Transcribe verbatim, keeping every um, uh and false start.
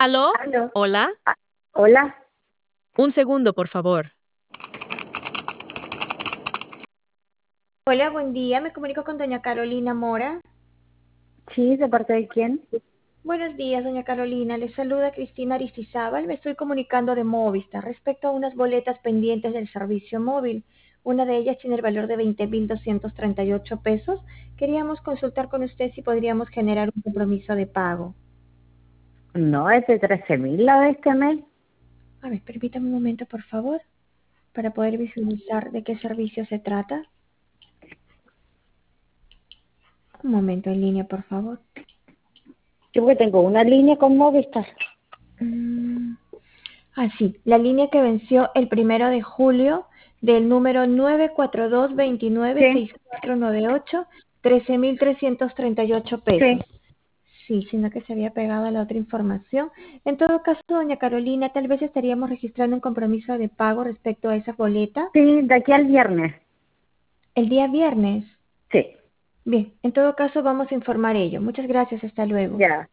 ¿Aló? Aló. ¿Hola? Ah, hola. Un segundo, por favor. Hola, buen día. Me comunico con doña Carolina Mora. Sí, ¿de parte de quién? Buenos días, doña Carolina. Le saluda Cristina Aristizábal. Me estoy comunicando de Movistar respecto a unas boletas pendientes del servicio móvil. Una de ellas tiene el valor de veinte mil doscientos treinta y ocho pesos. Queríamos consultar con usted si podríamos generar un compromiso de pago. No, es de trece mil la de este mes. A ver, permítame un momento, por favor, para poder visualizar de qué servicio se trata. Un momento en línea, por favor. Yo que tengo una línea con Movistar. Mm. Ah, sí, la línea que venció el primero de julio del número nueve cuatro dos dos nueve Sí, seis cuatro nueve ocho, trece mil trescientos treinta y ocho pesos. sí. Sí, sino que se había pegado a la otra información. En todo caso, doña Carolina, tal vez estaríamos registrando un compromiso de pago respecto a esa boleta Sí, de aquí al viernes. el día viernes. Sí, Bien, en todo caso vamos a informar ello. Muchas gracias, hasta luego. ya.